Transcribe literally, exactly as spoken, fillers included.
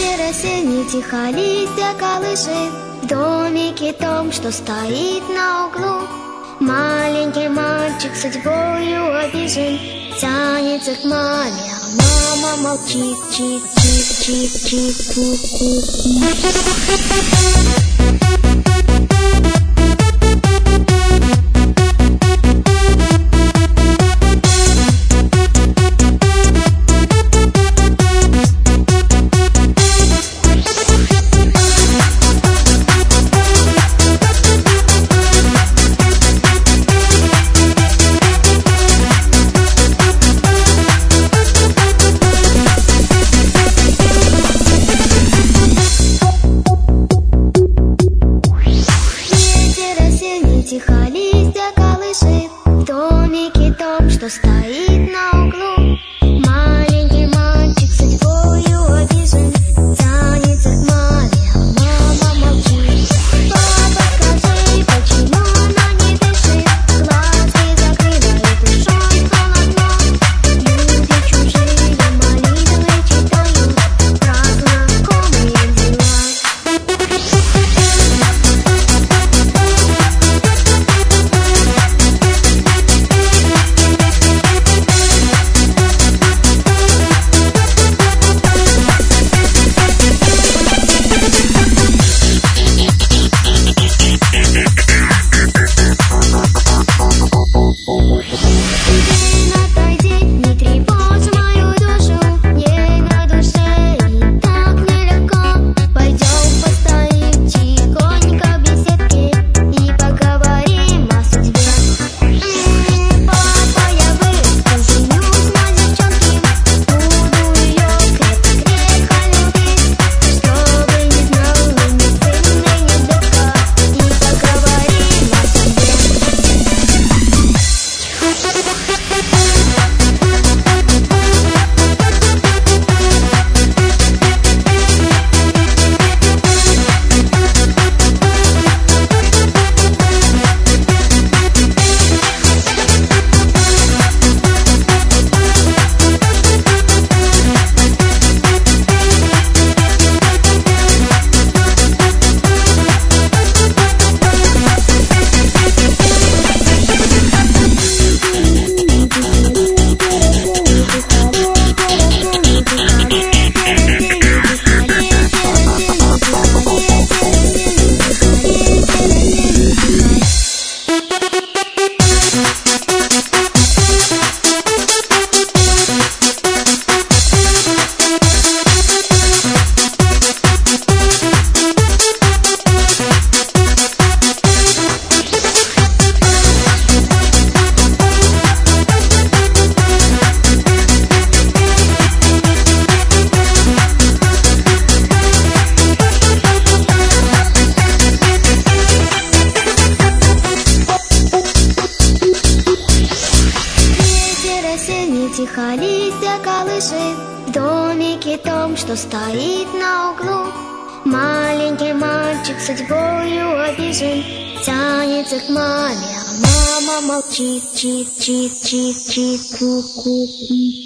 Ветер осенний тихо листья колышет в домике том, что стоит на углу. Маленький мальчик судьбою обижен, тянется к маме, а мама молчит, чик, чик, чик, чик, ку, тихо листья колышет в домике том, что стоит на углу. Маленький мальчик судьбою обижен, тянется к маме, а мама молчит. Папа, скажи, почему она не дышит? Глазки закрывает, ушел сон одно. Люди чужие молитвы читают про знакомые дела. Тихо листья колышет в домике том, что стоит на углу. Маленький мальчик судьбою обижен, тянется к маме, а мама молчит, чик, чик, чик, чик, ку, ку.